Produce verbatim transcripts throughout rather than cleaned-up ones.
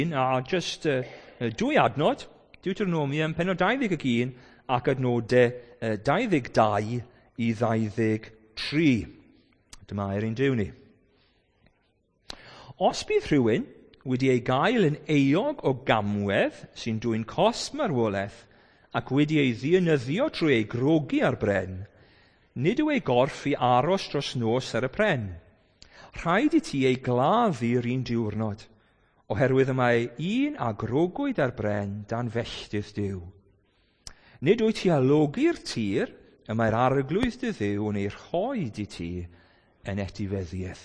A just uh, dwy adnod, Deuteronomium, pennod dau ddeg ac un, ac adnodau uh, dau ddeg dau i ddau ddeg tri. Dyma er ein diw ni. Os bydd rhywun wedi ei gael yn euog o gamwedd sy'n dwy'n cosb marwolaeth ac wedi ei ddienyddio trwy ei grogi ar bren, nid yw ei gorff i aros dros nos ar y pren. Rhaid i ti ei gladdu'r un diwrnod, oherwydd y mae un a grogwyd ar bren dan felltydd Duw. Nid wyt ti alogi'r tir, y mae'r arglwydd dy Dduw yn ei rhoed i ti yn etifeddiaeth.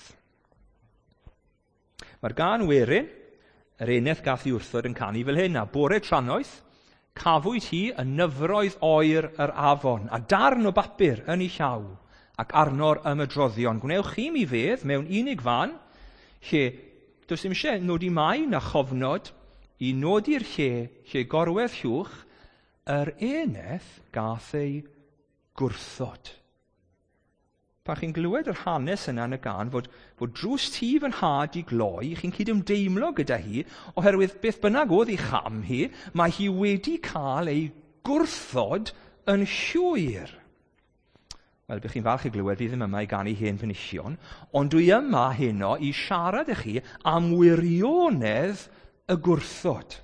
Mae'r gan werin, yr eneth gath i wrthod yn canu fel hyn, a bore tranoeth, cafwyd hi y nyfroedd oer yr afon, a darn o bapur yn ei llaw, ac arno'r ymydroddion. Gwnewch chi mi fedd mewn unig fan, lle does dim eisiau nodi mai na chofnod i nodi'r lle, lle gorwedd llwch, yr eneth gath ei gwrthod. Pan chi'n glywed yr hanes yna yn y gan fod, fod drws tŷ fy nhad i gloi, chi'n cydymdeimlo gyda hi, oherwydd beth bynnag oedd ei cham hi, mae hi wedi cael ei gwrthod yn llwyr. Wel, bych chi'n falch i glywed, fi ddim yma i ganu hen fynnision, ond dwi yma heno i siarad â chi am wirionedd y gwrthod.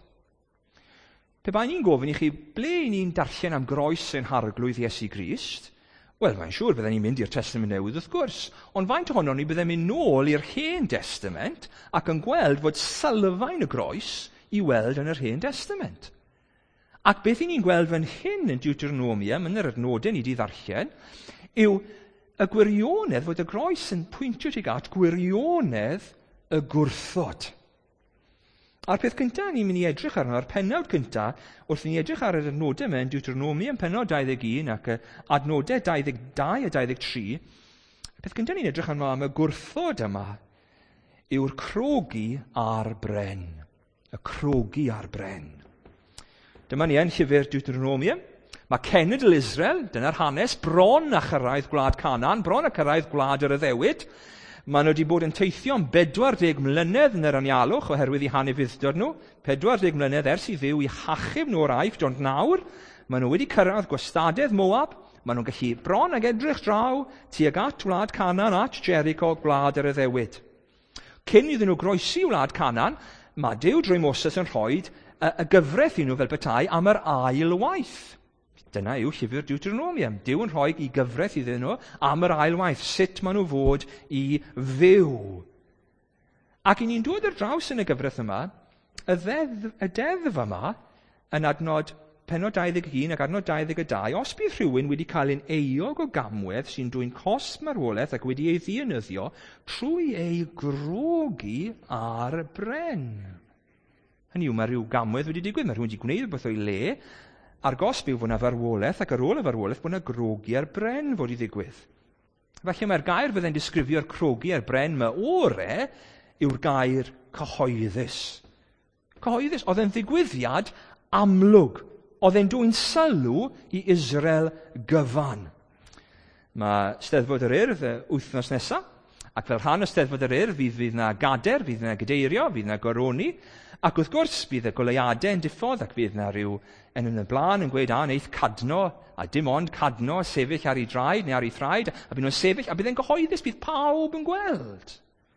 Pe bai ni'n gofyn i chi, ble ni'n darllen am groes ein harglwydd Iesu Grist? Wel, mae'n siŵr byddwn ni'n mynd i'r Testament Newydd wrth gwrs, ond faint ohono ni byddwn ni'n nôl i'r Hen Testament ac yn gweld fod sylfaen y groes i weld yn yr Hen Testament. Ac beth i ni'n gweld fan hyn yn Deuteronomium, yn yr adnodau ni di ddarllen, yw y gwirionedd fod y groes yn pwyntio tuag at gwirionedd y gwrthod. A'r peth cyntaf ni'n mynd i edrych arno, a'r pennawd cyntaf, wrth ni edrych ar yr adnodau yma yn Deuteronomium pennod dau ddeg un ac adnodau dau ddeg dau a dau ddeg tri, y peth cyntaf ni'n edrych arno am y gwrthod yma yw'r crogi ar bren. Y crogi ar bren. Dyma ni yn llyfr Deuteronomium. Mae cenedl Israel, dyna'r hanes, bron a chyrraedd gwlad Canan, bron a chyrraedd gwlad yr Iddewyd. Maen nhw wedi bod yn teithio am bedwar deg mlynedd yn yr anialwch oherwydd i hanefuddod nhw. Pedwar deg mlynedd ers i Dduw i hachub nhw'r aifft, ond nawr maen nhw wedi cyrraedd gwastadedd Moab. Maen nhw'n gallu bron ag edrych draw tuag at wlad Canan, at Jericho, gwlad yr Iddewyd. Cyn iddyn nhw groesi wlad Canan, mae Duw drwy Moses yn rhoi y, y gyfraith i nhw fel petai am yr ail waith. Dyna yw llyfr Deuteronomium. Duw yn rhoi i gyfraith iddyn nhw am yr ail waith, sut maen nhw fod i fyw. Ac i ni'n dod ar draws yn y gyfraith yma, y, ddedd, y deddf yma, yn adnod pennod dau ddeg un ac adnod dau ddeg dau, os bydd rhywun wedi cael ein euog o gamwedd sy'n dwy'n cosb marwolaeth ac wedi ei ddienyddio trwy ei grogi ar bren. Hynny yw, mae rhyw gamwedd wedi digwydd, mae rhywun wedi gwneud rhywbeth o'i le, a'r gosb yw fod yna farwolaeth, ac ar ôl y farwolaeth bod yna grogi ar bren fod i ddigwydd. Felly mae'r gair fyddai'n disgrifio'r crogi ar bren yma ore yw'r gair cyhoeddus. Cyhoeddus, oedd e'n ddigwyddiad amlwg. Oedd e'n dwy'n sylw i Israel gyfan. Mae Steddfod yr Urdd wythnos nesaf, ac fel rhan o Steddfod yr Urdd fydd, fydd yna gader, fydd yna gadeirio, fydd yna goroni, ac wrth gwrs bydd y goleuadau yn diffodd ac bydd yna rhyw yn yn y blaen yn gweud a neith cadno, a dim ond cadno sefyll ar ei draed neu ar ei thraed, a bydd nhw'n sefyll, a bydd e'n gyhoeddus, bydd pawb yn gweld.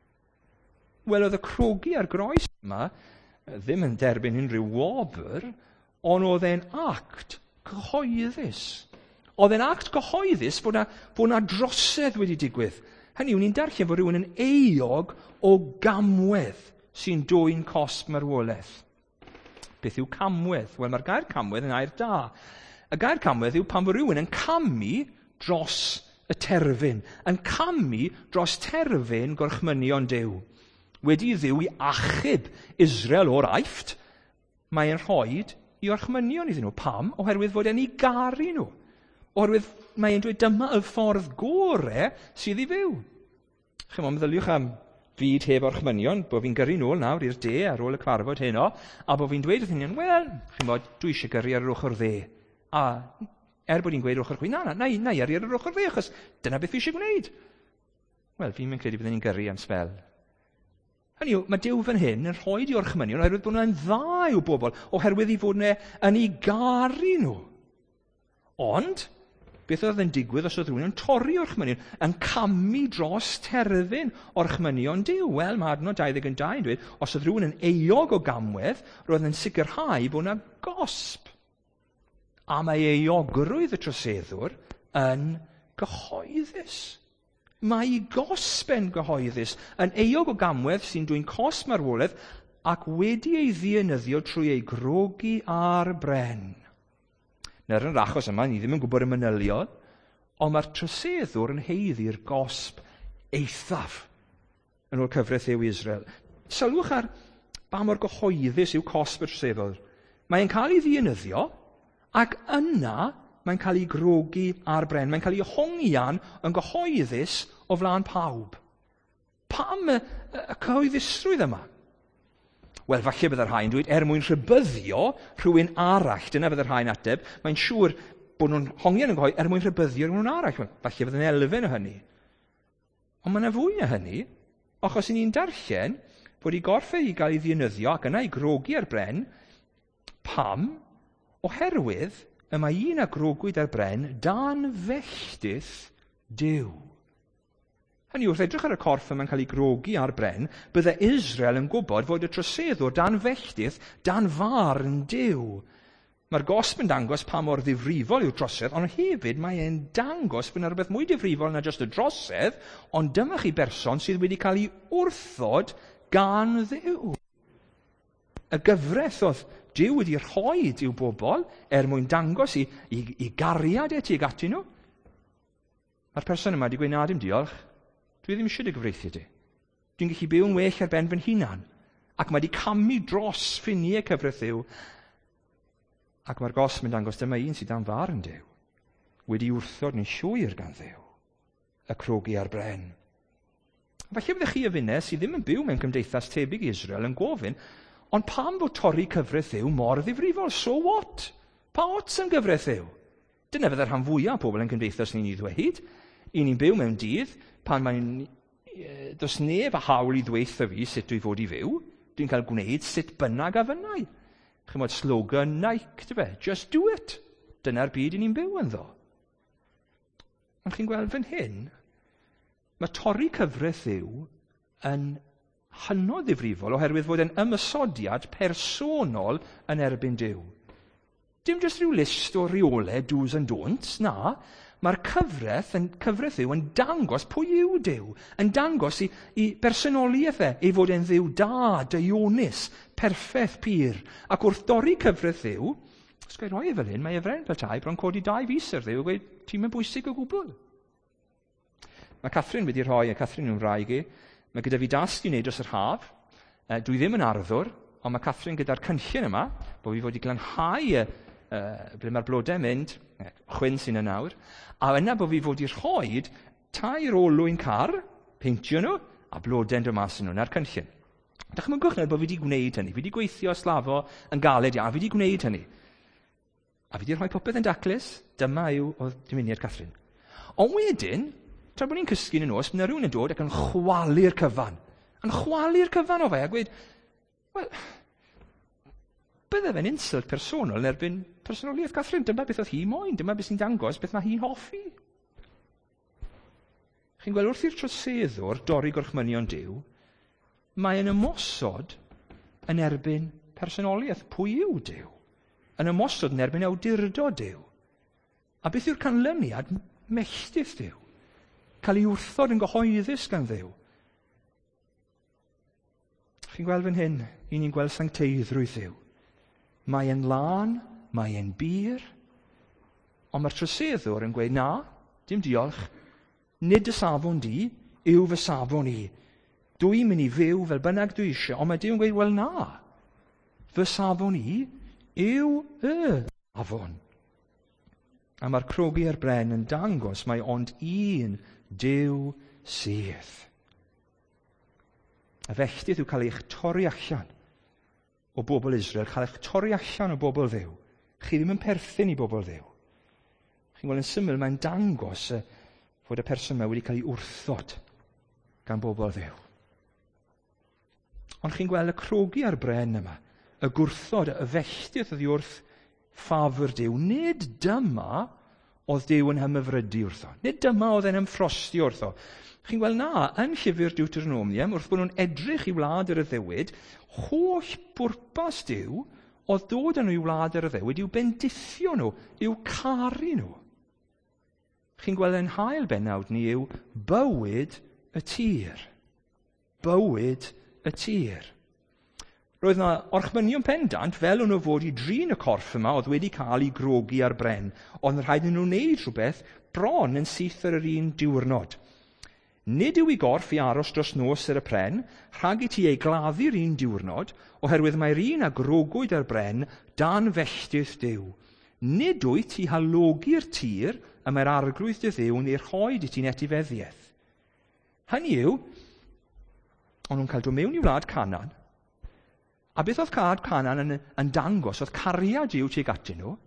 Wel, oedd y crogi ar groes yma ddim yn derbyn unrhyw wobr, ond oedd e'n act cyhoeddus. Oedd e'n act cyhoeddus bod yna, bod yna drosedd wedi digwydd. Hynny yw, ni'n darllen fod rhywun yn euog o gamwedd sy'n dwy'n cosb marwolaeth. Beth yw camwedd? Wel, mae'r gair camwedd yn air da. Y gair camwedd yw pan fod rhywun yn camu dros y terfyn, yn camu dros terfyn gorchmynion Duw. Wedi Dduw i achub Israel o'r aifft, mae'n rhoi i orchmynion iddyn nhw. Pam? Oherwydd fod e'n ei garu nhw. Oherwydd mae'n dweud dyma y ffordd gore sydd i fyw. Chymod, meddyliwch am fyd heb orchmynion, bod fi'n gyrru nôl nawr i'r de ar ôl y cyfarfod heno, a bod fi'n dweud wrth hynny'n, wel, chymod, dwi eisiau gyrru ar yr ochr dde. A er bod hi'n gweud ochr chwi, na, na, na, na, ar yr ochr dde, achos dyna beth fi eisiau gwneud. Wel, fi'n mynd credu byddwn ni'n gyrru am sbel. Hynny yw, mae Duw fan hyn yn rhoi di orchmynion oherwydd bod nhw'n dda i'w bobl, oherwydd i fod nhw yn ei garu nhw. Ond, beth oedd yn digwydd os oedd rhywun yn torri orchmynion, yn camu dros terfyn orchmynion Duw? Wel, mae adnod dau ddeg dau yn dweud, os oedd rhywun yn euog o gamwedd, roedd yn sicrhau bod yna gosb. A mae euogrwydd y troseddwr yn gyhoeddus. Mae ei gosben gyhoeddus yn euog o gamwedd sy'n dwy'n cosb marwolaeth ac wedi ei ddienyddio trwy ei grogi ar bren. Nawr yn yr achos yma, ni ddim yn gwybod y manylion, ond mae'r troseddwr yn heiddi'r gosb eithaf yn ôl cyfraith Dduw Israel. Sylwch ar ba mor gyhoeddus yw cosb y troseddwr. Mae'n cael ei ddienyddio ac yna mae'n cael ei grogi ar bren. Mae'n cael ei hongian yn gyhoeddus o flaen pawb. Pam y, y cyhoeddusrwydd yma? Wel, falle byddai'r rhain dweud, er mwyn rhybyddio rhywun arall, dyna byddai'r rhain ateb, mae'n siŵr bod nhw'n hongian yn gyhoeddus er mwyn rhybyddio rhywun arall. Falle byddai'n elfen o hynny. Ond mae yna fwy na hynny, achos ni'n darllen bod ei gorff ei gael ei ddinyddio ac yna ei grogi ar bren. Pam? Oherwydd y mae un a grogwyd ar bren dan felltith Duw. Hynny wrth edrych ar y corff yma'n cael ei grogi ar bren, bydde Israel yn gwybod fod y troseddwr dan felltith, dan farn Duw. Mae'r gosb yn dangos pa mor ddifrifol yw'r trosedd, ond hefyd mae e'n dangos bod yna rhywbeth mwy difrifol na jyst y drosedd, ond dyma chi berson sydd wedi cael ei wrthod gan Dduw. Y gyfraith oedd Duw wedi rhoi i'w bobl er mwyn dangos i, i, i gariad e tuag atyn nhw. Mae'r person yma wedi gweud, na dim diolch, dwi ddim eisiau dy gyfreithio di. Dwi'n gallu byw yn well ar ben fy hunan. Ac mae wedi camu dros ffiniau cyfraith Dduw. Ac mae'r gosb yn dangos dyma un sydd dan far yn Duw. Wedi wrthod yn llwyr gan Dduw. Y crogi ar bren. Falle byddech chi y funes sydd ddim yn byw mewn cymdeithas tebyg i Israel yn gofyn, ond pam bod torri cyfraith Dduw mor ddifrifol? So what? Pa ots yn gyfraith Dduw? Dyna fyddai'r rhan fwyaf o pobl yn cymdeithas ni'n ei ddweud. I ni'n byw mewn dydd, pan mae'n... Does neb a hawl i ddweithio fi sut dwi fod i fyw. Dwi'n cael gwneud sut bynnag a fynnau. Chi'n modd slogan Nike, dy fe? Just do it. Dyna'r byd i ni'n byw yn ddo. Ond chi'n gweld fan hyn, mae torri cyfraith Dduw yn hynod ddifrifol oherwydd fod yn ymysodiad personol yn erbyn Duw. Dim jyst rhyw list o reolau, do's and don'ts, na. Mae'r cyfraith yn cyfraith Dduw yn dangos pwy yw Duw, yn dangos i, i bersonoliaeth e, ei fod e'n Dduw da, dionis, perffaith pur. Ac wrth dorri cyfraith Dduw, os gael rhoi e fel hyn, mae Efren Peltai bron codi dau fus ar Dduw, gweud, ti'n mynd bwysig o gwbl. Mae Catherine wedi rhoi, a Catherine yw'n wraig i, mae gyda fi dast i wneud dros yr haf. Uh, dwi ddim yn arddwr, ond mae Catherine gyda'r cynllun yma, bod fi fod i glanhau y, uh, ble mae'r blodau'n mynd, eh, chwyn sy'n y nawr, a yna bod fi fod i rhoi tair olwyn car, peintio nhw, a blodau'n dod mas yn nhw, na'r cynllun. Dychmygwch nawr bod fi wedi gwneud hynny, fi wedi gweithio slafo yn galed iawn, fi wedi gwneud hynny. A fi wedi rhoi popeth yn daclus, dyma yw o dymuniad Catherine. Ond wedyn, tra bod ni'n cysgu yn y nos, bydd rhywun yn dod ac yn chwalu'r cyfan. Yn chwalu'r cyfan o fe, a gweud, wel, bydde fe'n insult personol yn erbyn personoliaeth Catherine. Dyma beth oedd hi moyn, dyma beth sy'n dangos beth mae hi'n hoffi. Chi'n gweld wrth i'r troseddwr dorri gorchmynion Duw, mae yn ymosod yn erbyn personoliaeth. Pwy yw Duw? Yn ymosod yn erbyn awdurdod Duw. A beth yw'r canlyniad? Melltith Duw. Cael ei wrthod yn gyhoeddus gan Dduw. Chi'n gweld fan hyn, i ni'n gweld sancteiddrwydd Dduw. Mae e'n lan, mae e'n bir, ond mae'r troseddwr yn gweud, na, dim diolch, nid y safon di, yw fy safon i. Dwi'n mynd i fyw fel bynnag dwi eisiau, ond mae Duw'n gweud, wel na, fy safon i yw y safon. A mae'r crogi ar bren yn dangos mae ond un Duw sydd. A felltith yw cael eich torri allan o bobl Israel, cael eich torri allan o bobl Dduw. Chi ddim yn perthyn i bobl Dduw. Chi'n gweld yn syml, mae'n dangos uh, fod y person yma wedi cael ei wrthod gan bobl Dduw. Ond chi'n gweld y crogi ar bren yma, y gwrthod, y felltith oedd wrth ffafr Duw. Nid dyma oedd Duw yn hymyfrydu wrtho. Nid dyma oedd e'n ymffrosti wrtho. Chi'n gweld na, yn llyfr Deuteronomium, wrth bod nhw'n edrych i wlad yr Iddewyd, holl bwrpas Duw oedd dod yn i'w wlad yr Iddewyd i'w bendithio nhw, i'w caru nhw. Chi'n gweld yn hael bennawd ni yw bywyd y tir. Bywyd y tir. Roedd yna orchmynion pendant fel o'n nhw fod i drin y corff yma oedd wedi cael ei grogi ar bren, ond rhaid nhw wneud rhywbeth bron yn syth ar yr un diwrnod. Nid yw ei gorff i aros dros nos ar y pren, rhag i ti ei gladdu'r un diwrnod, oherwydd mae'r un a grogwyd ar bren dan felltith Duw. Nid wyt ti halogi'r tir y mae'r arglwydd dy Dduw neu'r rhoed i ti'n etifeddiaeth. Hynny yw, o'n nhw'n cael dod mewn i wlad Canan, a beth oedd Gwlad Canan yn, yn dangos, oedd cariad Duw tuag atyn nhw,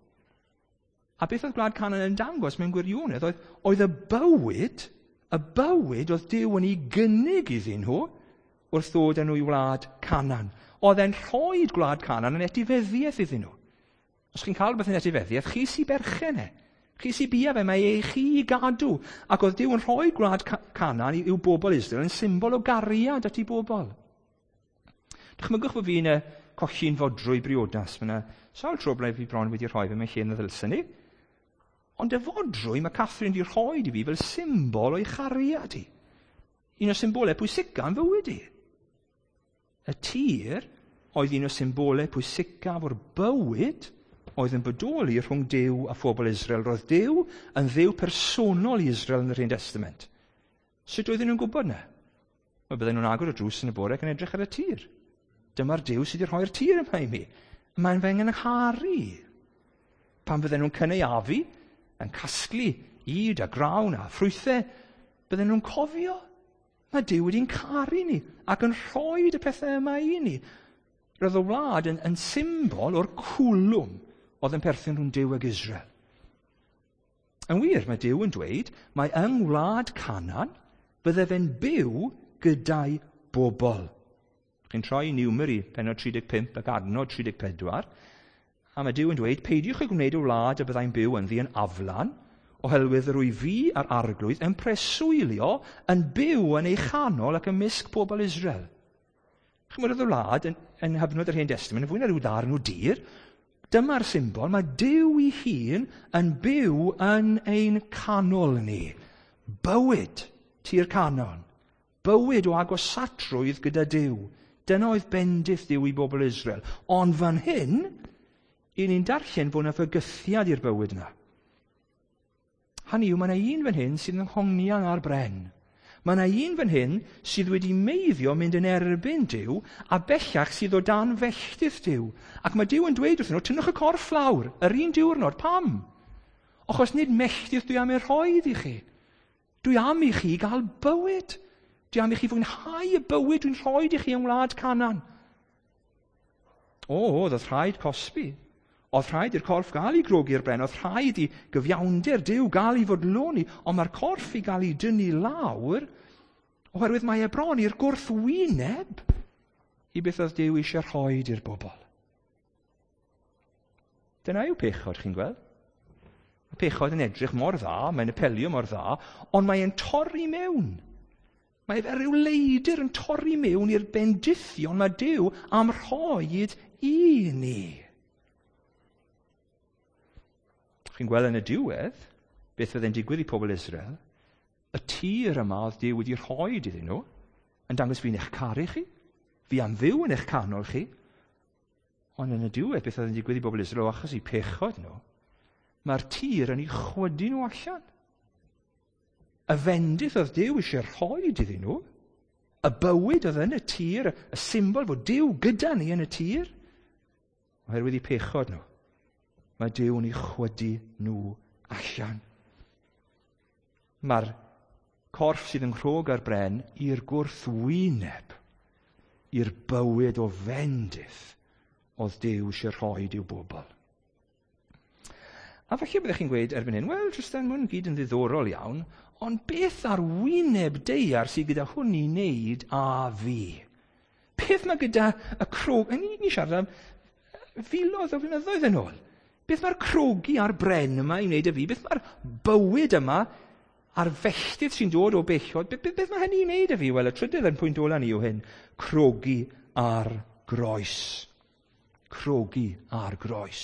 a beth oedd Gwlad Canan yn dangos mewn gwirionedd, oedd, oedd y bywyd, y bywyd oedd Duw yn ei gynnig iddyn nhw wrth ddod â nhw i wlad Canan. Oedd e'n rhoid Gwlad Canan yn etifeddiaeth iddyn nhw. Os chi'n cael beth yn etifeddiaeth, chi sy'n berchen e. Chi sy'n bia fe, mae ei chi i gadw. Ac oedd Duw yn rhoi Gwlad Canan i'w bobl Israel yn symbol o gariad at ei bobl. Dychmygwch bod fi'n uh, colli'n fodrwy briodas. Mae yna sawl tro ble fi bron wedi rhoi fe mewn lle yn y ddylsyn ni. Ond y fodrwy mae Catherine wedi rhoi i fi fel symbol o'i chariad hi. Un o symbolau pwysica yn fywyd i. Y tir oedd un o symbolau pwysicaf o'r bywyd oedd yn bodoli rhwng Duw a phobl Israel. Roedd Duw yn dduw personol i Israel yn yr Hen Testament. Sut oedden nhw'n gwybod na? Wel, bydden nhw'n agor y drws yn y bore ac yn edrych ar y tir. Dyma'r Duw sydd wedi rhoi'r tir yma i mi. Mae'n fy ngynharu. Pan fydden nhw'n cyneuafu, yn casglu yd a grawn a ffrwythau, bydden nhw'n cofio. Mae Duw wedi'n caru ni ac yn rhoi y pethau yma i ni. Roedd y wlad yn, yn symbol o'r cwlwm oedd yn perthyn rhwng Duw ag Israel. Yn wir, mae Duw yn dweud, mae yng ngwlad Canan bydde fe'n byw gyda'i bobl. Chi'n troi i Niwmeri, pennod tri deg pump ac adnod tri deg pedwar, a mae Duw yn dweud, peidiwch ei gwneud y wlad y byddai'n byw yn ddi yn aflan, oherwydd rwy fi a'r arglwydd yn preswylio yn byw yn ei chanol ac ymysg pobl Israel. Chi'n gwybod y wlad yn, yn hyfnod yr Hen Testament, yn fwy na rhyw ddarn o dir, dyma'r symbol, mae Duw ei hun yn byw yn ein canol ni. Bywyd tir canon. Bywyd o agosatrwydd gyda Duw. Dyna oedd bendith Duw i bobl Israel. Ond fan hyn, i ni'n darllen bod yna fygythiad i'r bywyd yna. Hynny yw, mae yna un fan hyn sydd yn hongian ar bren. Mae yna un fan hyn sydd wedi meiddio mynd yn erbyn Duw a bellach sydd o dan felltith Duw. Ac mae Duw yn dweud wrthyn nhw, tynnwch y corff lawr, yr un diwrnod, pam? Achos nid melltith dwi am ei rhoid i chi. Dwi am i chi gael bywyd. Dwi am i chi fwynhau y bywyd dwi'n rhoi i chi yng Ngwlad Canan. O, oedd rhaid cosbi. Oedd rhaid i'r corff gael ei grogi ar bren. Oedd rhaid i gyfiawnder Duw gael ei fodloni. Ond mae'r corff i gael ei dynnu lawr oherwydd mae e bron i'r gwrthwyneb i beth oedd Duw eisiau rhoi i'r bobl. Dyna yw pechod, chi'n gweld? Mae pechod yn edrych mor dda, mae'n apelio mor dda, ond mae'n torri mewn. Mae fe ryw leidr yn torri mewn i'r bendithion mae Duw am rhoed i ni. Chi'n gweld yn y diwedd, beth fyddai'n digwydd i pobl Israel, y tir yma oedd Duw wedi rhoi iddyn nhw, yn dangos fi'n eich caru chi, fi am fyw yn eich canol chi, ond yn y diwedd, beth fyddai'n digwydd i pobl Israel, achos i pechod nhw, mae'r tir yn ei chwydu nhw allan. Y fendith oedd Duw eisiau rhoi iddyn nhw, y bywyd oedd yn y tir, y symbol fod Duw gyda ni yn y tir, oherwydd i pechod nhw, mae Duw yn ei chwydu nhw allan. Mae'r corff sydd yn rhog ar bren i'r gwrthwyneb, i'r bywyd o fendith oedd Duw eisiau rhoi i'w bobl. A falle byddech chi'n gweud erbyn hyn, wel, jyst yn mwyn gyd yn ddiddorol iawn, ond beth ar wyneb deiar sydd gyda hwn i wneud a fi? Beth mae gyda y crog... Ni, ni siarad am filoedd o flynyddoedd yn ôl. Beth mae'r crogi a'r bren yma i wneud y fi? Beth mae'r bywyd yma a'r felltith sy'n dod o bellod? Beth, beth mae hynny i wneud y fi? Wel, y trydydd yn pwynt ola ni yw hyn. Crogi a'r groes. Crogi a'r groes.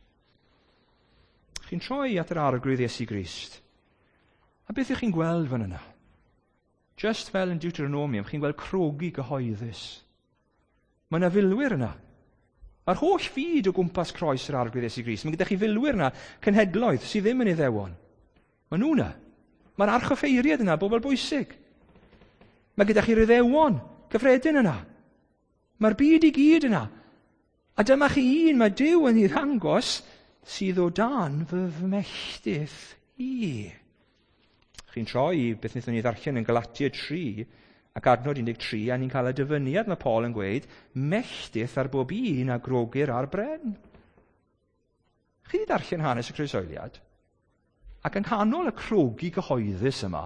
Chi'n troi at yr arglwydd Iesu Grist. A beth ych chi'n gweld fan yna? Just fel yn Deuteronomium, chi'n gweld crogi gyhoeddus. Mae yna filwyr yna. Mae'r holl fyd o gwmpas croes yr arglwydd Iesu Grist. Mae gyda chi filwyr yna, cenhedloedd, sydd ddim yn Iddewon. Mae nhw yna. Mae'r archoffeiriad yna, bobl bwysig. Mae gyda chi'r Iddewon, cyffredin yna. Mae'r byd i gyd yna. A dyma chi un, mae Duw yn ei ddangos sydd o dan fy fymelltith i. Chi'n troi i beth wnaethon ni ddarllen yn Galatia tri, ac adnod un deg tri, a ni'n cael y dyfyniad mae Paul yn gweud, melltith ar bob un a grogir ar bren. Chi wedi darllen hanes y croeshoeliad, ac yn canol y crogi gyhoeddus yma,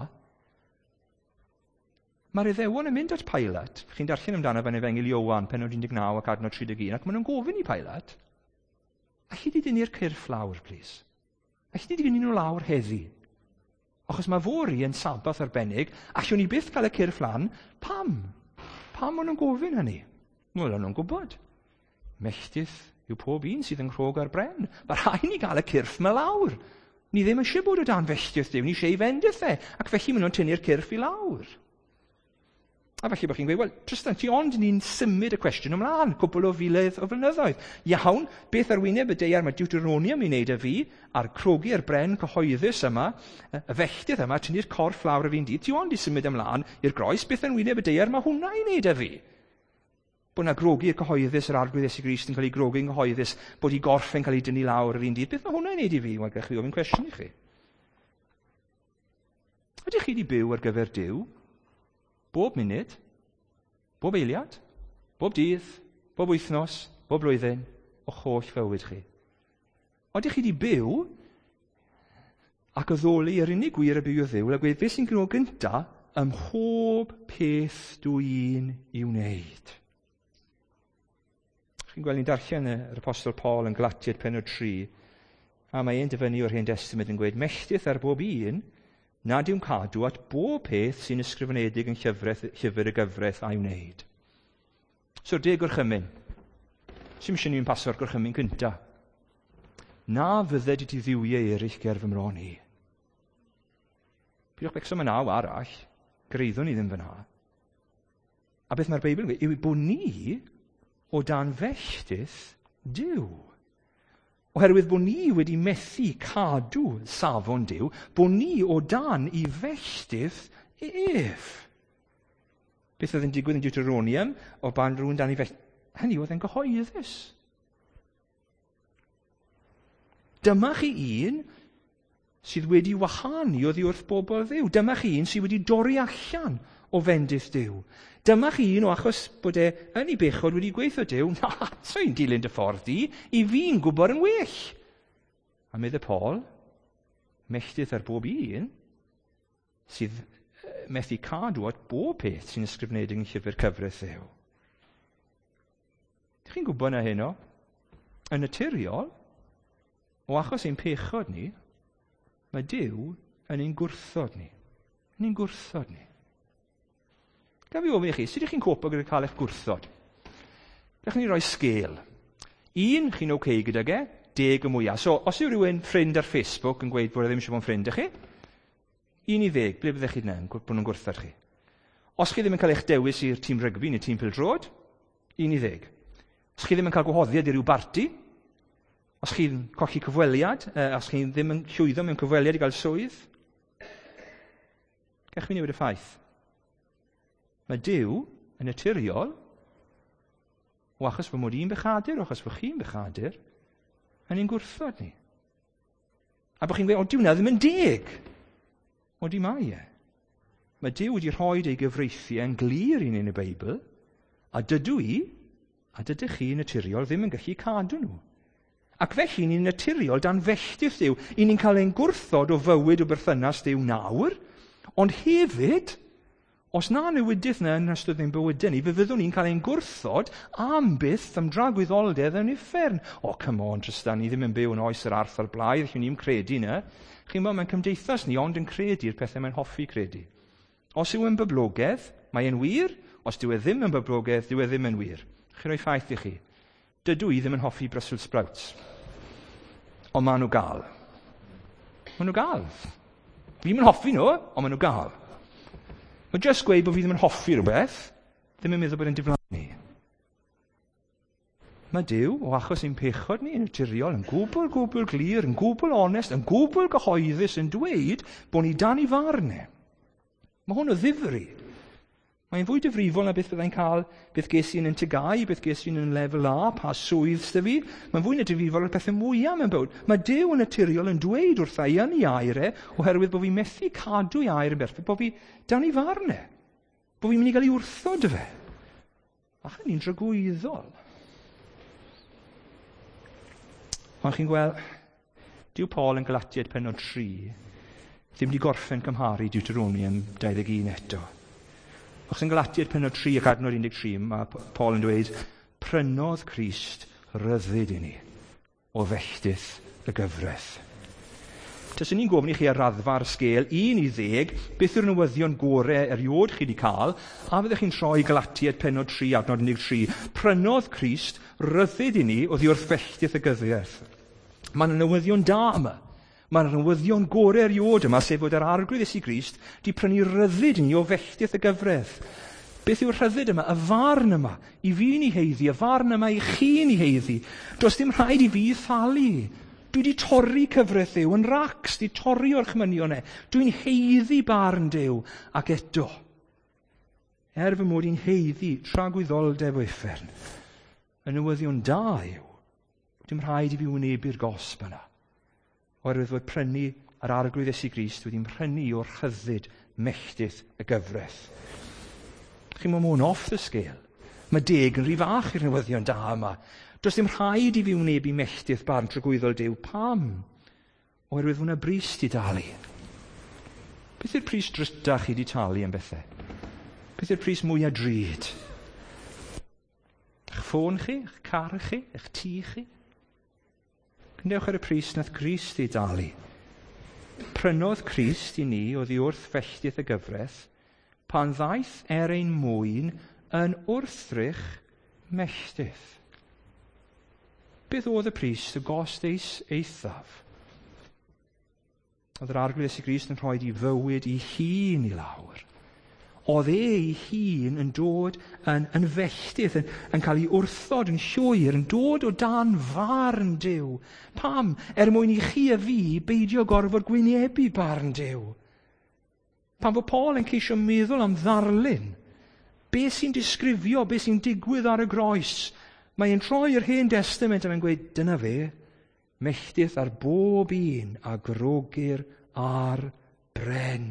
mae'r Iddewon yn mynd at Pilat. Chi'n darllen amdano fan Efengil Iowan, pennod un deg naw ac adnod tri deg un, ac maen nhw'n gofyn i Pilat, a chi wedi dynnu'r cyrff lawr, plis? A chi wedi dynnu nhw lawr heddi? Achos mae fori yn sabath arbennig, allwn ni byth cael y cyrff lan, pam? Pam maen nhw'n gofyn hynny? Wel, nhw'n gwybod. Melltith yw pob un sydd yn crog ar bren. Mae rhaid ni gael y cyrff me lawr. Ni ddim eisiau bod o dan felltith Duw, ni eisiau ei fendith e, ac felly maen nhw'n tynnu'r cyrff i lawr. A felly bod chi'n gweud, wel, Tristan, ti ond ni'n symud y cwestiwn ymlaen, cwbl o filoedd o flynyddoedd. Iawn, beth arwyneb y deiar mae Deuteronomium i wneud y fi, a'r crogi a'r bren cyhoeddus yma, y felltith yma, tynnu'r corff lawr y fi'n dyd, ti ond i symud ymlaen i'r groes, beth arwyneb y deiar mae hwnna i wneud y fi. Bod yna grogi'r cyhoeddus, yr arglwydd Iesu Grist yn cael ei grogi'n cyhoeddus, bod ei gorff yn cael ei dynnu lawr yr un dydd, beth mae hwnna i wneud i fi? Wel, gallwch chi ofyn cwestiwn i chi. Ydych chi wedi byw ar gyfer Duw? Bob munud, bob eiliad, bob dydd, bob wythnos, bob blwyddyn, o'ch holl fywyd chi. Odych chi wedi byw ac addoli yr unig gwir y byw o Dduw, a gweud beth sy'n gynnal gynta ym mhob peth dwi'n i wneud. Chi'n gweld ni'n darllen yr Apostol Paul yn Galatiad pennod tri, a mae e'n dyfynnu o'r Hen Testament yn gweud, melltith ar bob un, nad yw'n cadw at bob peth sy'n ysgrifenedig yn llyfreth, llyfr y gyfraith a'i wneud. So'r deg gorchymyn. Sy'n mysio ni'n paso'r gorchymyn cynta. Na fydded i ti ddiwiau eraill ger fy mron i. Pidwch becso ma naw arall, greiddo ni ddim fyna. A beth mae'r Beibl yn gweud, yw bod ni o dan felltith Duw. Oherwydd bod ni wedi methu cadw safon Duw, bod ni o dan i felltith ef. Beth oedd yn digwydd yn Deuteronomium, o ban rhywun dan i felltith, hynny oedd yn gyhoeddus. Dyma chi un sydd wedi wahanu oddi wrth bobl Dduw. Dyma chi un sydd wedi dorri allan o fendith Duw. Dyma chi un o achos bod e yn ei bechod wedi gweithio Duw, na, so i'n dilyn dy ffordd di, i fi'n gwybod yn well. A medde Paul, melltith ar bob un, sydd methu cadw at bob peth sy'n ysgrifenedig yn llyfr cyfraith Dduw. Ydych chi'n gwybod na heno? Yn naturiol, o achos ein pechod ni, mae Duw yn ein gwrthod ni. Yn ein gwrthod ni. Gaf fi ofyn i chi, sut ydych chi'n copo gyda cael eich gwrthod? Gallwn ni roi sgêl. Un, chi'n oce okay gyda ge, deg y mwyaf. So, os yw rhywun ffrind ar Facebook yn gweud bod e ddim eisiau bod yn ffrind â chi, un i ddeg, ble byddech chi dneud, bod nhw'n gwrthod chi? Os chi ddim yn cael eich dewis i'r tîm rygbi neu tîm pêl-drod, un i ddeg. Os chi ddim yn cael gwahoddiad i ryw barti, os chi'n colli cyfweliad, uh, os chi ddim yn llwyddo mewn cyfweliad i gael swydd, gallwch chi newid y ffaith. Mae Duw yn naturiol, o achos fod mod i'n bechadur, o achos fod chi'n bechadur, yn ein gwrthod ni. A bod chi'n gweud, o Duw na ddim yn deg. O di mae e. Mae Duw wedi rhoi ei gyfreithiau yn glir i'n yn y Beibl, a dydw i, a dydych chi yn naturiol ddim yn gallu cadw nhw. Ac felly ni'n naturiol dan felltith Duw, i ni'n cael ein gwrthod o fywyd o berthynas Duw nawr, ond hefyd Os na newidydd na yn ystod ein bywydau ni, fe fyddwn ni'n cael ein gwrthod am byth am dragwyddoldeb yn uffern. O, come on, Tristan, ni ddim yn byw yn oes yr arth a'r blaidd, chi'n ni'n credu na. Chi'n meddwl, mae'n cymdeithas ni, ond yn credu'r pethau mae'n hoffi credu. Os yw yn boblogaidd, mae'n wir. Os dyw e ddim yn boblogaidd, dyw e ddim yn wir. Chi'n rhoi ffaith i chi. Dydw i ddim yn hoffi Brussels sprouts. Ond maen nhw gal. Maen nhw gal. Fi ddim yn hoffi nhw, ond maen nhw gal. Mae jyst gweud bod fi ddim yn hoffi rhywbeth, ddim yn meddwl bod yn diflannu. Mae Duw, o achos ein pechod ni yn naturiol, yn gwbl, gwbl glir, yn gwbl onest, yn gwbl gyhoeddus, yn dweud bod ni dan i farn. Mae hwn o ddifri. Mae'n fwy difrifol na beth byddai'n cael, beth ges i'n yn tygau, beth ges i'n yn lefel A, pa swydd sydd fi. Mae'n fwy na difrifol o'r pethau mwyaf mewn bywyd. Mae Duw yn naturiol yn dweud wrtha i yn ei air, oherwydd bod fi methu cadw ei air yn berffaith, bod fi dan i farn. Bod fi'n mynd i gael ei wrthod fe. A hynny'n dragwyddol. Ond chi'n gweld, Dyw Paul yn Galatiaid pennod tri, ddim wedi gorffen cymharu Deuteronomium dau ddeg un eto. Os yn Galatiaid pennod tri ac adnod un deg tri, mae Paul yn dweud, prynodd Crist ryddid i ni o felltith y gyfraith. Tys ni'n gofyn i chi ar raddfa'r sgêl un i ddeg, beth yw'r newyddion gorau eriod chi wedi cael, a fyddech chi'n troi Galatiaid pennod tri adnod un deg tri, prynodd Crist ryddid i ni o ddiwrth felltith y gyfraith. Mae'n newyddion da yma. Mae'r newyddion gorau eriod yma, sef bod yr arglwydd Iesu Grist wedi prynu ryddid ni o felltith y gyfraith. Beth yw'r ryddid yma? Y farn yma. I fi ni heiddi, y farn yma i chi ni heiddi. Does dim rhaid i fi thalu. Dwi wedi torri cyfraith Duw yn racs, di torri o'r chmynion e. Dwi'n heiddi barn Duw ac eto. Er fy mod i'n heiddi tragwyddoldeb o uffern. Y newyddion da yw. Dim rhaid i fi wynebu'r gosb yna. Oherwydd fod prynu yr arglwydd Iesu Grist wedi'n prynu o'r rhyddid melltith y gyfraith. Chi'n meddwl mwyn off the scale. Mae deg yn rhy fach i'r newyddion da yma. Does dim rhaid i fi wynebu melltith barn tragwyddol Duw. Pam? Oherwydd fod yna bris di dalu. Beth yw'r pris dryta chi di talu am bethau? Beth yw'r pris mwyaf drud? Eich ffôn chi, eich car chi, eich tŷ chi? Cndewch ar y pris nath Crist ei dalu. Prynodd Crist i ni o ddiwrth felltith y gyfraith pan ddaeth er ein mwyn yn wrthrych melltith. Beth oedd y pris? Y gost eis eithaf. Oedd yr arglwydd Iesu Grist yn rhoi i fywyd i hun i lawr. Oedd e ei hun yn dod yn, yn felltith, yn, yn cael ei wrthod yn llwyr, yn dod o dan farn Duw. Pam? Er mwyn i chi a fi beidio gorfod gwynebu barn Duw. Pam fod Paul yn ceisio meddwl am ddarlun, beth sy'n disgrifio, beth sy'n digwydd ar y groes. Mae'n troi i'r Hen Testament a mae'n gweud, dyna fe, melltith ar bob un a grogir ar bren.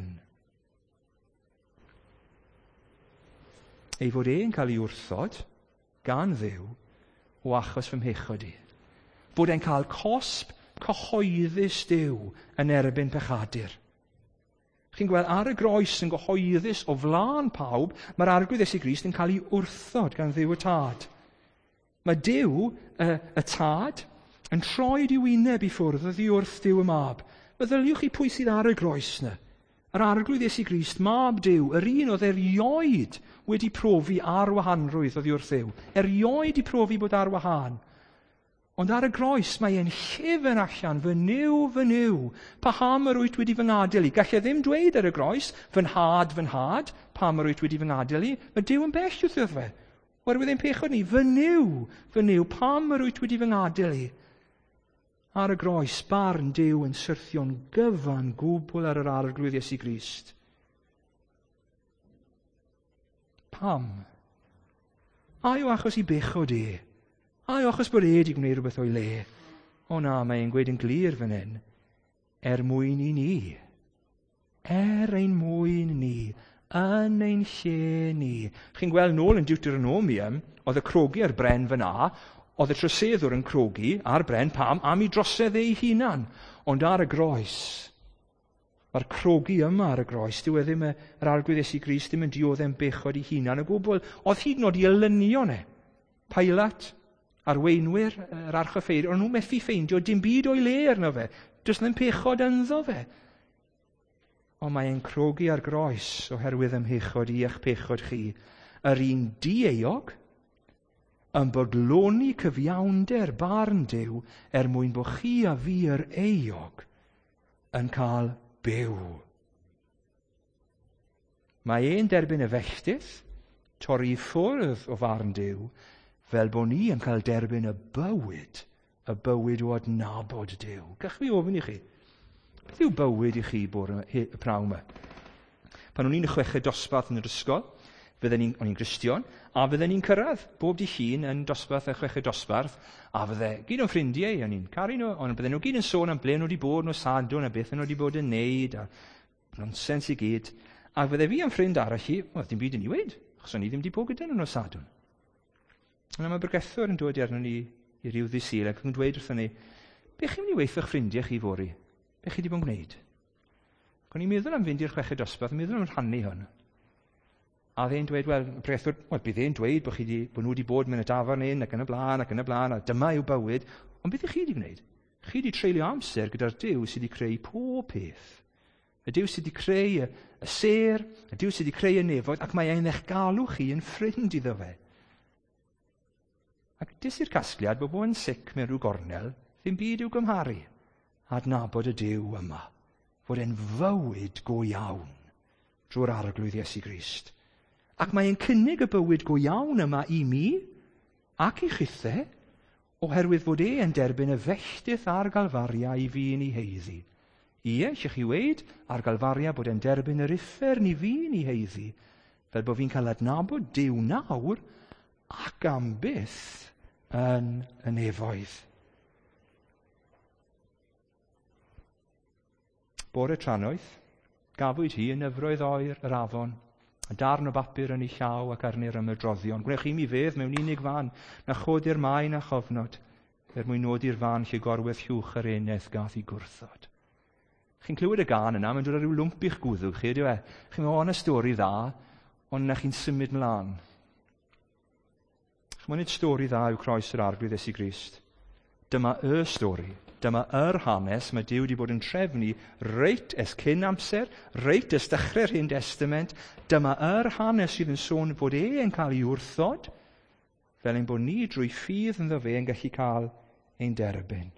Ei fod e'n cael ei wrthod gan Dduw o achos fy mhechod i. Bod e'n cael cosb cyhoeddus Duw yn erbyn pechadur. Chi'n gweld ar y groes yn gyhoeddus o flaen pawb, mae'r arglwydd Iesu Grist yn cael ei wrthod gan Dduw y Tad. Mae Duw, y, y Tad, yn troi di wyneb i ffwrdd oddi wrth Duw y Mab. Meddyliwch chi pwy sydd ar y groes na. Yr arglwydd Iesu Grist, Mab Duw, yr un oedd erioed wedi profi ar wahanrwydd oddi wrth Dduw. Erioed i profi bod ar wahân. Ond ar y groes mae e'n llefen allan, fy niw, fy niw. Paham yr wyt wedi fy ngadael i. Gall e ddim dweud ar y groes, fy nhad, fy nhad, pam yr wyt wedi fy ngadael i. Mae Duw yn bell wrth fe. Oherwydd ein pechod ni, fy niw, fy niw, pam yr wyt wedi fy ngadael i. Ar y groes, barn Duw yn syrthio'n gyfan gwbl ar yr arglwydd Iesu Grist. Pam? A yw achos i bechod e? A yw achos bod e wedi gwneud rhywbeth o'i le? O na, mae'n gweud yn glir fan hyn. Er mwyn i ni. Er ein mwyn ni. Yn ein lle ni. Chi'n gweld nôl yn Deuteronomium, oedd y crogi ar bren fyna, oedd y tryseddwr yn crogi ar bren pam am i drosedd ei hunan. Ond ar y groes, Mae'r crogi yma ar y groes, dyw e ddim y- yr arglwydd Iesu Grist ddim yn dioddau'n bechod ei hunan o gwbl. Oedd hyd yn oed i elynion e. Pilat, arweinwyr, yr archoffeir, o'n nhw methu ffeindio dim byd o'i le arno fe. Does ddim pechod ynddo fe. Ond mae'n crogi ar groes oherwydd ymhechod i eich pechod chi. Yr un di-eog yn bodloni cyfiawnder barn Duw er mwyn bod chi a fi yr eog yn cael byw. Mae e'n derbyn y felltith, torri i ffwrdd o farn Duw, fel bod ni yn cael derbyn y bywyd, y bywyd o adnabod Duw. Gach fi ofyn i chi, beth yw bywyd i chi bore y prawn yma? Pan o'n i'n chweched dosbarth yn yr ysgol, fydden ni'n, o'n i'n Gristion, a fydden ni'n cyrraedd bob di llun yn dosbarth a chweched dosbarth, a fydde gyd o'n ffrindiau, o'n i'n caru nhw, ond bydden nhw gyd yn sôn am ble nhw wedi bod nhw sadwn, a beth nhw wedi bod yn neud, a nonsens i gyd. A fydde fi yn ffrind arall i, wel, dim byd yn ei weid, achos o'n i ddim wedi bod gyda nhw sadwn. Ond mae bregethwr yn dod arno ni i ryw ddisil ac yn dweud wrthyn ni, be chi'n mynd i weithio'ch ffrindiau chi fori? Be chi wedi bod yn gwneud? Ac o'n i'n meddwl am fynd i'r chweched dosbarth, yn meddwl am rhannu hwn. A dde'n dweud, wel, bregethwr, wel, bydd e'n dweud bod, chi di, bod nhw wedi bod mewn y dafarn un ac yn y blaen ac yn y blaen, a dyma yw bywyd, ond beth ych chi wedi gwneud? Chi wedi treulio amser gyda'r Duw sydd wedi creu pob peth. Y Duw sydd wedi creu y, y ser, y Duw sydd wedi creu y nefoedd, ac mae e'n eich galw chi yn ffrind iddo fe. Ac dis i'r casgliad bod bod yn sic mewn rhyw gornel, ddim byd i'w gymharu. Adnabod y Duw yma, fod e'n fywyd go iawn drwy'r arglwydd Iesu Grist. Ac mae'n cynnig y bywyd go iawn yma i mi ac i chithau, oherwydd fod e yn derbyn y felltith a'r galfaria i fi yn ei heiddi. Ie, eisiau chi weid, a'r galfaria bod e'n derbyn yr uffern i fi yn ei heiddi, fel bod fi'n cael adnabod Duw nawr ac am byth yn y nefoedd. Bore tranoeth, gafwyd hi yn nyfroedd oer yr afon, a darn o bapur yn ei llaw ac arnir am y droddion. Gwnewch chi mi fedd mewn unig fan, na chodir maen a chofnod, er mwyn nodi'r fan lle gorwedd llwch yr eneth gath i gwrthod. Chi'n clywed y gan yna, mae'n dod â rhyw lwmp i'ch gwddwg chi, ydyw e? Chi'n meddwl, on y stori dda, ond na chi'n symud mlaen. Chi'n meddwl, nid stori dda yw croes yr arglwydd Iesu Grist. Dyma y stori. Dyma yr hanes mae Duw wedi bod yn trefnu reit es cyn amser, reit es dechrau'r Hen Testament. Dyma yr hanes sydd yn sôn bod e yn cael ei wrthod, fel ein bod ni drwy ffydd ynddo fe yn gallu cael ein derbyn.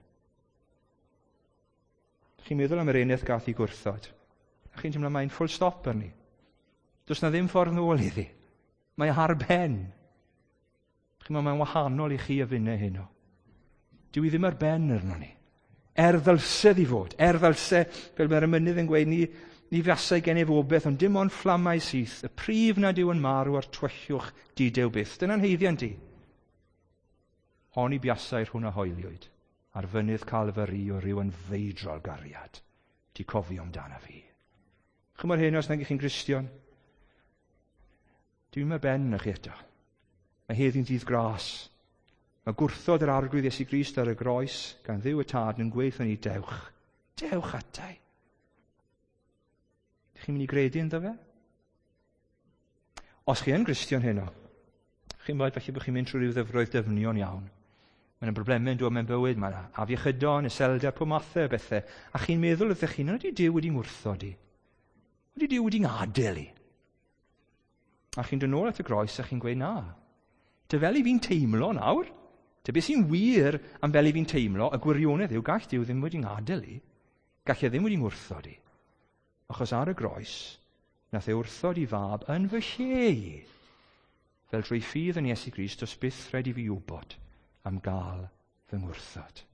Chi'n meddwl am yr eneth gath i gwrthod, a chi'n teimlo mae'n full stop arni. Does na ddim ffordd nôl iddi. Mae ar ben. Chi'n meddwl mae'n wahanol i chi a finne heno. Dyw i ddim ar ben arno ni. Er ddylse ddi fod, er ddylse, fel mae'r ymynydd yn gweud, ni, ni fiasau gen efobeth, ond dim ond fflamau syth, y prif nad yw yn marw ar twyllwch didew byth. Dyna'n heiddian di. Hon i biasau rhwng y hoeliwyd, ar fynydd Calfari o ryw yn feidrol gariad. Ti cofio amdana fi. Chymor hyn os nag chi'n Gristion? Dwi'n ar ben na chi eto. Mae heddi'n ddydd gras. Mae gwrthod yr arglwydd Iesu Grist ar y groes gan Dduw y Tad yn gweithio ni dewch. Dewch atai. Chi'n mynd i gredu ynddo fe? Os chi yn Gristion heno, chi'n bod felly bod chi'n mynd trwy ryw ddyfroedd dyfnion iawn. Mae'n broblemau'n dod mewn bywyd, mae'n afiechydon, iselder, pob mathau o bethau. A chi'n meddwl ydych chi'n, ydy Duw wedi'n wrthod i? Ydy Duw wedi'n adael i? A chi'n dod nôl at y groes a chi'n gweud na. Dy fel i fi'n teimlo nawr, dy beth sy'n wir am fel i fi'n teimlo, y gwirionedd yw gall Duw ddim wedi'n adael i, gall e ddim wedi'n wrthod i. Achos ar y groes, nath e wrthod i fab yn fy lle i, fel drwy ffydd yn Iesu Grist, os byth rhaid i fi wybod am gael fy ngwrthod.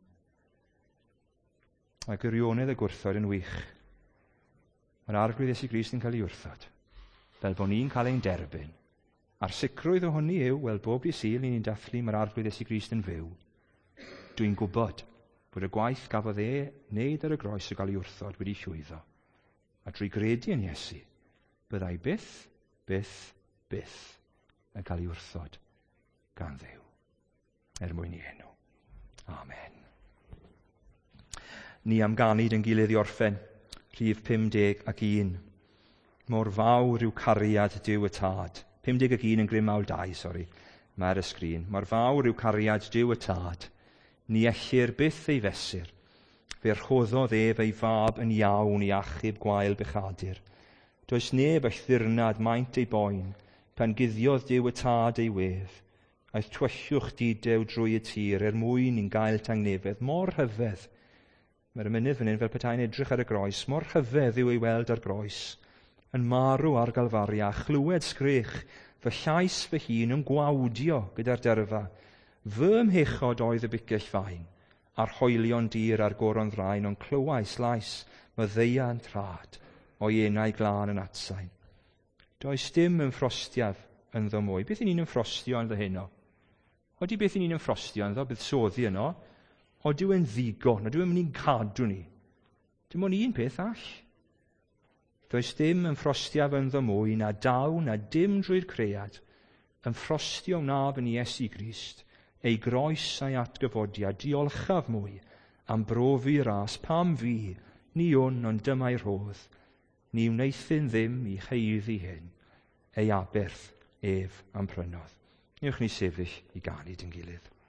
Mae gwirionedd y gwrthod yn wych. Mae'r arglwydd Iesu Grist yn cael ei wrthod, fel bod ni'n cael ein derbyn. A'r sicrwydd o hynny yw, wel bob i syl ni'n dathlu mae'r arglwydd Iesu Grist yn fyw. Dwi'n gwybod bod y gwaith gafodd e wneud ar y groes o gael ei wrthod wedi llwyddo. A drwy gredu yn Iesu, byddai byth, byth, byth yn cael ei wrthod gan Dduw. Er mwyn i enw. Amen. Ni am ganid yn gilydd i orffen. Rhif pumdeg ac un. Mor fawr yw cariad Duw y Tad. Pumdeg ac un yn Grimawl dau, sori. Mae ar y sgrin. Mor fawr yw cariad Duw y Tad. Ni ellir byth ei fesur. Fe rhoddodd ef ei fab yn iawn i achub gwael bechadur. Does neb eich ddirnad maint ei boen, pan guddiodd Duw y Tad ei wedd. Aeth twellwch didew drwy y tir er mwyn i'n gael tangnefedd. Mor hyfedd. Mae'r mynydd fan hyn fel petai'n edrych ar y groes. Mor hyfedd yw ei weld ar groes. Yn marw ar Galfaria, chlywed sgrech, fy llais fy hun yn gwawdio gyda'r derfa. Fy mhechod oedd y bicell fain, a'r hoelion dir a'r goron ddrain, ond clywais lais my ddeia yn trad, o ienau glân yn atsain. Does dim yn ffrostiaf ynddo mwy. Beth yn ni'n ymffrostio ynddo heno? Odi beth yn ni'n ymffrostio ynddo, bydd soddi yno, odi yw'n ddigon, odi yw'n mynd i'n cadw ni. Dim ond un peth all. Does dim yn ffrostiaf ynddo mwy na daw na dim drwy'r cread, yn ffrostio wnaf yn Iesu Grist, ei groes a'i atgyfodiad, diolchaf mwy, am brofi ras pam fi, ni wn ond dyma'i rhodd, ni wneithyn ddim i cheiddi hyn, ei aberth ef am prynodd. Newch ni sefyll i ganid yn gilydd.